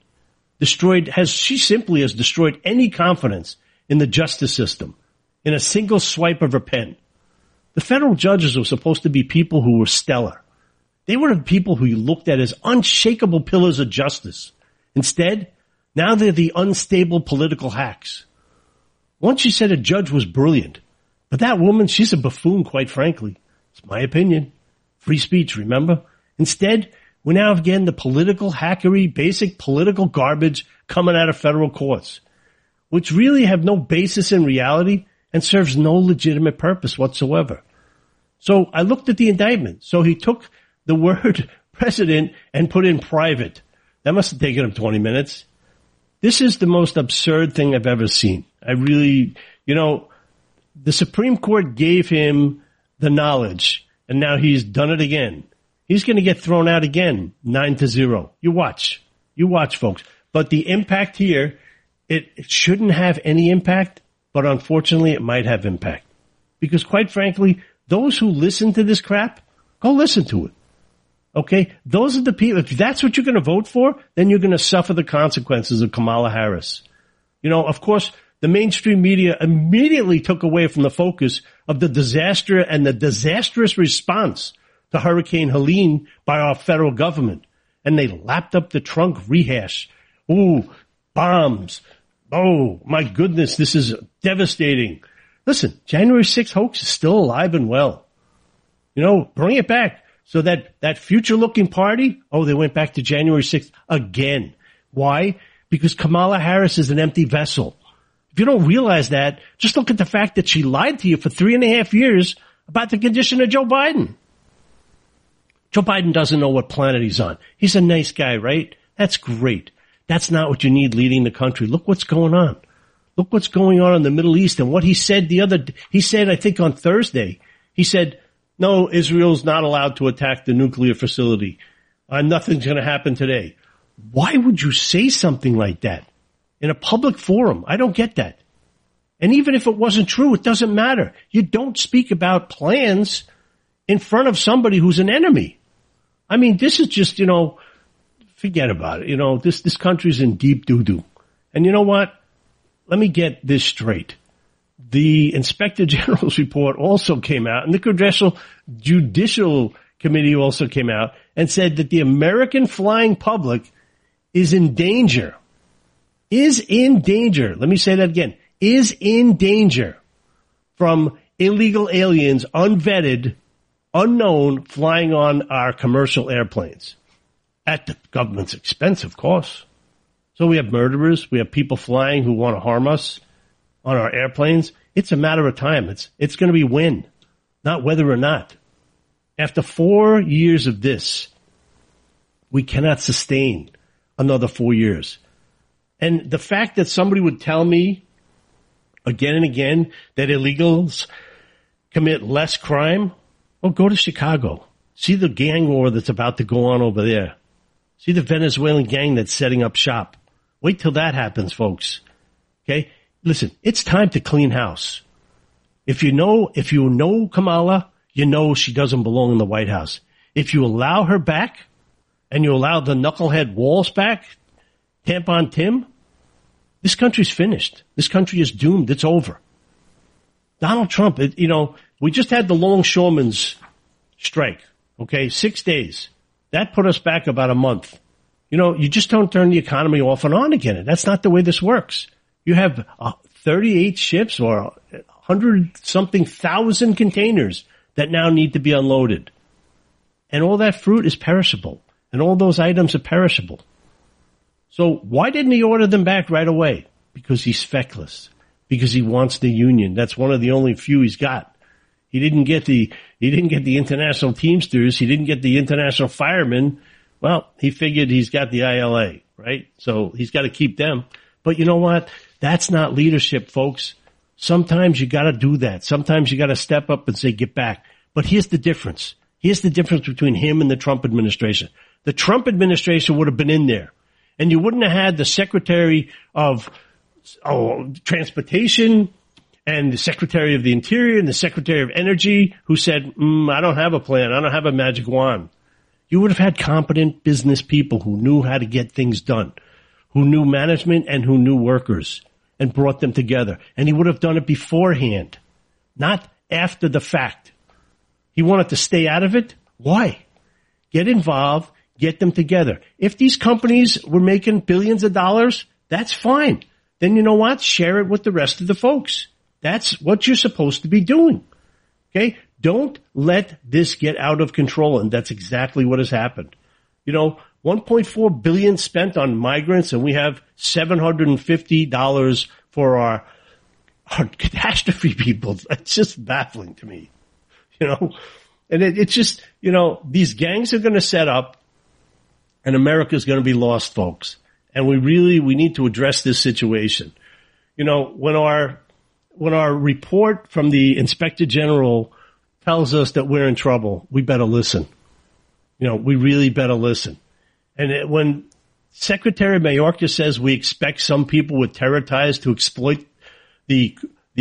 She simply has destroyed any confidence in the justice system in a single swipe of her pen. The federal judges were supposed to be people who were stellar. They were the people who you looked at as unshakable pillars of justice. Instead, now they're the unstable political hacks. Once you said a judge was brilliant, but that woman, she's a buffoon, quite frankly. It's my opinion. Free speech, remember? Instead, we now have again the political hackery, basic political garbage coming out of federal courts, which really have no basis in reality and serves no legitimate purpose whatsoever. So I looked at the indictment. So he took the word president and put in private. That must have taken him 20 minutes. This is the most absurd thing I've ever seen. I really, the Supreme Court gave him the knowledge, and now he's done it again. He's going to get thrown out again, 9-0. You watch, folks. But the impact here, it shouldn't have any impact, but unfortunately it might have impact. Because quite frankly, those who listen to this crap, go listen to it. Okay? Those are the people, if that's what you're going to vote for, then you're going to suffer the consequences of Kamala Harris. Of course, the mainstream media immediately took away from the focus of the disaster and the disastrous response to Hurricane Helene by our federal government. And they lapped up the trunk rehash. Ooh, bombs. Oh, my goodness, this is devastating. Listen, January 6th hoax is still alive and well. Bring it back. So that future-looking party, they went back to January 6th again. Why? Because Kamala Harris is an empty vessel. If you don't realize that, just look at the fact that she lied to you for 3.5 years about the condition of Joe Biden. Joe Biden doesn't know what planet he's on. He's a nice guy, right? That's great. That's not what you need leading the country. Look what's going on. Look what's going on in the Middle East. And what he said he said, I think on Thursday, he said, no, Israel's not allowed to attack the nuclear facility. Nothing's going to happen today. Why would you say something like that in a public forum? I don't get that. And even if it wasn't true, it doesn't matter. You don't speak about plans in front of somebody who's an enemy. I mean, this is just, forget about it. This country's in deep doo-doo. And you know what? Let me get this straight. The Inspector General's report also came out, and the Congressional Judicial Committee also came out and said that the American flying public is in danger. Is in danger. Let me say that again. Is in danger from illegal aliens, unvetted, unknown, flying on our commercial airplanes. At the government's expense, of course. So we have murderers. We have people flying who want to harm us on our airplanes. It's a matter of time. It's going to be when, not whether or not. After 4 years of this, we cannot sustain another 4 years. And the fact that somebody would tell me again and again that illegals commit less crime, go to Chicago. See the gang war that's about to go on over there. See the Venezuelan gang that's setting up shop. Wait till that happens, folks. Okay? Listen, it's time to clean house. If you know Kamala, you know she doesn't belong in the White House. If you allow her back, and you allow the knucklehead Walz back, Tampon Tim, this country's finished. This country is doomed. It's over. Donald Trump, we just had the longshoremen's strike, okay, 6 days. That put us back about a month. You know, you just don't turn the economy off and on again. That's not the way this works. You have 38 ships or 100-something thousand containers that now need to be unloaded. And all that fruit is perishable. And all those items are perishable. So why didn't he order them back right away? Because he's feckless. Because he wants the union. That's one of the only few he's got. He didn't get the international Teamsters. He didn't get the international firemen. Well, he figured he's got the ILA, right? So he's got to keep them. But you know what? That's not leadership, folks. Sometimes you got to do that. Sometimes you got to step up and say, get back. But here's the difference. Here's the difference between him and the Trump administration. The Trump administration would have been in there, and you wouldn't have had the Secretary of Transportation and the Secretary of the Interior and the Secretary of Energy who said, I don't have a plan. I don't have a magic wand. You would have had competent business people who knew how to get things done, who knew management and who knew workers, and brought them together. And he would have done it beforehand, not after the fact. He wanted to stay out of it. Why? Get involved, get them together. If these companies were making billions of dollars, that's fine. Then you know what? Share it with the rest of the folks. That's what you're supposed to be doing. Okay? Don't let this get out of control. And that's exactly what has happened. You know, $1.4 billion spent on migrants, and we have $750 for our catastrophe people. That's just baffling to me. You know, and it's just, you know, these gangs are going to set up and America's going to be lost, folks. And we need to address this situation. You know, when our report from the Inspector General tells us that we're in trouble, we better listen. You know, we really better listen. And when Secretary Mayorkas says we expect some people with terror ties to exploit the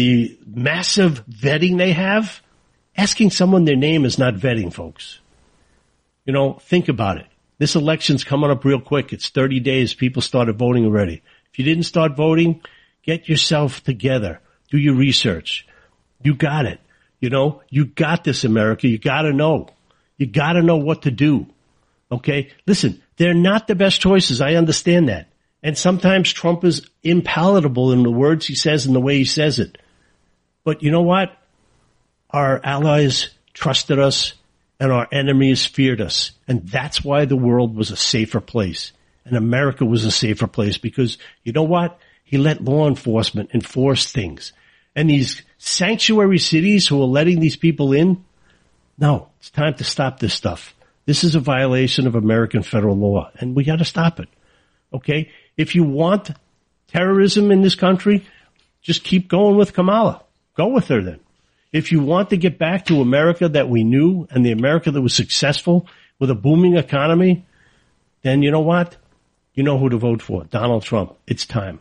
massive vetting they have, asking someone their name is not vetting, folks. You know, think about it. This election's coming up real quick. It's 30 days. People started voting already. If you didn't start voting, get yourself together. Do your research. You got it. You know, you got this, America. You got to know. You got to know what to do. Okay? Listen, they're not the best choices. I understand that. And sometimes Trump is impalatable in the words he says and the way he says it. But you know what? Our allies trusted us and our enemies feared us. And that's why the world was a safer place. And America was a safer place because, you know what? He let law enforcement enforce things. And these sanctuary cities who are letting these people in, no, it's time to stop this stuff. This is a violation of American federal law, and we got to stop it. Okay? If you want terrorism in this country, just keep going with Kamala. Go with her then. If you want to get back to America that we knew and the America that was successful with a booming economy, then you know what? You know who to vote for. Donald Trump. It's time.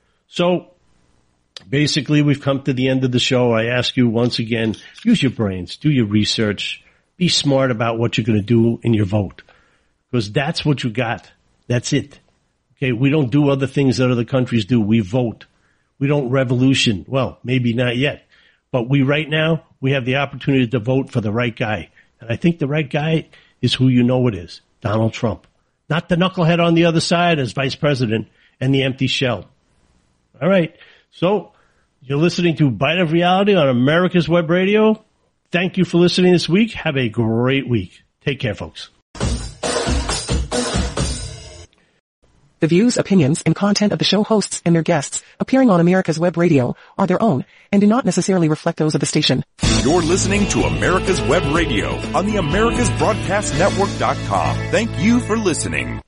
So basically, we've come to the end of the show. I ask you once again, use your brains, do your research, be smart about what you're going to do in your vote, because that's what you got. That's it. Okay, we don't do other things that other countries do. We vote. We don't revolution. Well, maybe not yet, but right now, we have the opportunity to vote for the right guy. And I think the right guy is who you know it is, Donald Trump. Not the knucklehead on the other side as vice president and the empty shell. All right. So you're listening to Bite of Reality on America's Web Radio. Thank you for listening this week. Have a great week. Take care, folks. The views, opinions, and content of the show hosts and their guests appearing on America's Web Radio are their own and do not necessarily reflect those of the station. You're listening to America's Web Radio on the AmericasBroadcastNetwork.com. Thank you for listening.